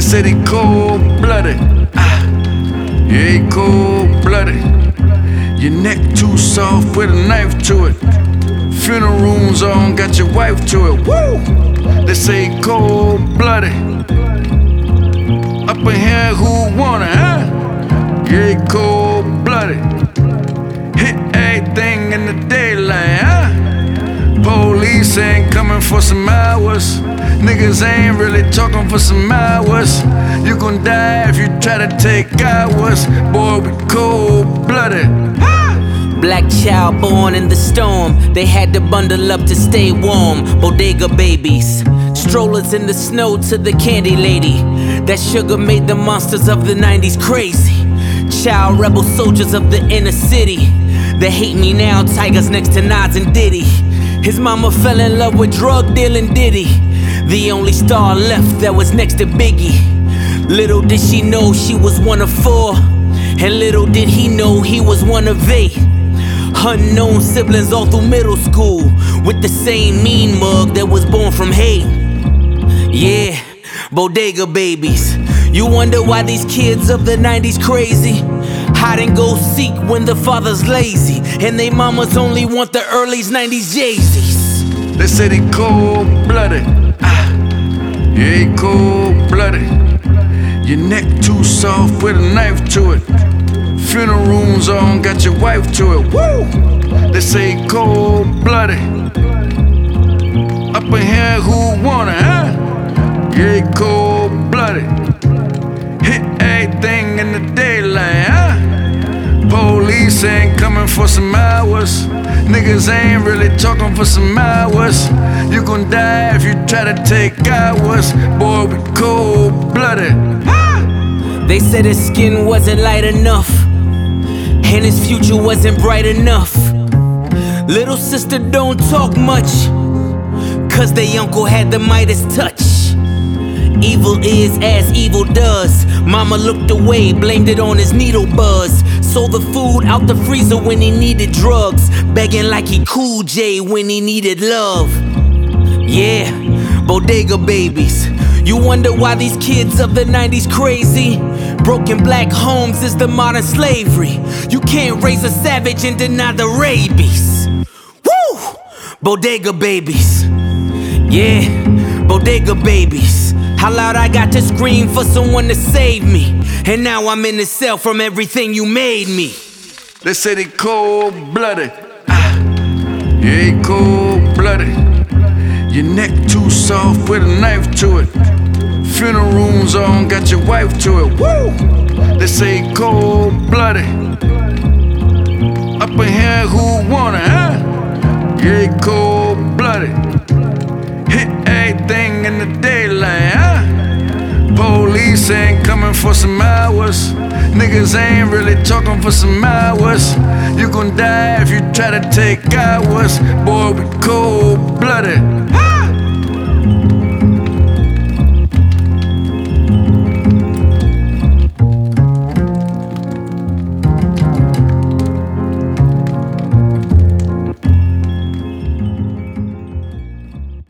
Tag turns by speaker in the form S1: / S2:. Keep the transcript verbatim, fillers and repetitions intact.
S1: said he cold-blooded. Ah, yeah, he cold-blooded. Your neck too soft with a knife to it. Funeral rooms on, got your wife to it. Woo! They say he cold-blooded. Up in here, who want it, huh? Yeah, he cold-blooded. Hit everything in the daylight, huh? Police ain't coming for some hours. Niggas ain't really talking for some hours. You gon' die if you try to take ours. Boy, we cold-blooded.
S2: Black child born in the storm. They had to bundle up to stay warm. Bodega babies, strollers in the snow to the candy lady. That sugar made the monsters of the nineties crazy. Child rebel soldiers of the inner city. They hate me now, tigers next to Nas and Diddy. His mama fell in love with drug dealing Diddy. The only star left that was next to Biggie. Little did she know she was one of four, and little did he know he was one of eight. Unknown siblings all through middle school, with the same mean mug that was born from hate. Yeah, bodega babies. You wonder why these kids of the nineties crazy? Hide and go seek when the father's lazy, and they mamas only want the early nineties Jay-Z's.
S1: They said he cold-blooded. Ah, yeah, he cold-blooded. Your neck too soft with a knife to it. Funeral rooms on, got your wife to it. Woo! They say he cold-blooded. Up in here, who want it, huh? Yeah, he cold-blooded. Hit everything in the daylight, huh? Police ain't coming for some hours. Niggas ain't really talking for some hours. You gon' die if you try to take ours. Boy, we cold-blooded.
S2: They said his skin wasn't light enough, and his future wasn't bright enough. Little sister don't talk much, cause they uncle had the Midas touch. Evil is as evil does. Mama looked away, blamed it on his needle buzz. Sold the food out the freezer when he needed drugs, begging like he Cool J when he needed love. Yeah, bodega babies. You wonder why these kids of the nineties crazy? Broken black homes is the modern slavery. You can't raise a savage and deny the rabies. Woo! Bodega babies. Yeah, bodega babies. How loud I got to scream for someone to save me, and now I'm in the cell from everything you made me.
S1: They said he cold-blooded. Ah, yeah, he cold-blooded. Your neck too soft with a knife to it. Funeral rooms on, got your wife to it. Woo! They say he cold-blooded. Up in here, who want it, huh? Yeah, he cold-blooded. Hit everything in the daylight, huh? Police ain't coming for some hours. Niggas ain't really talking for some hours. You gon' die if you try to take ours. Boy, we cold-blooded.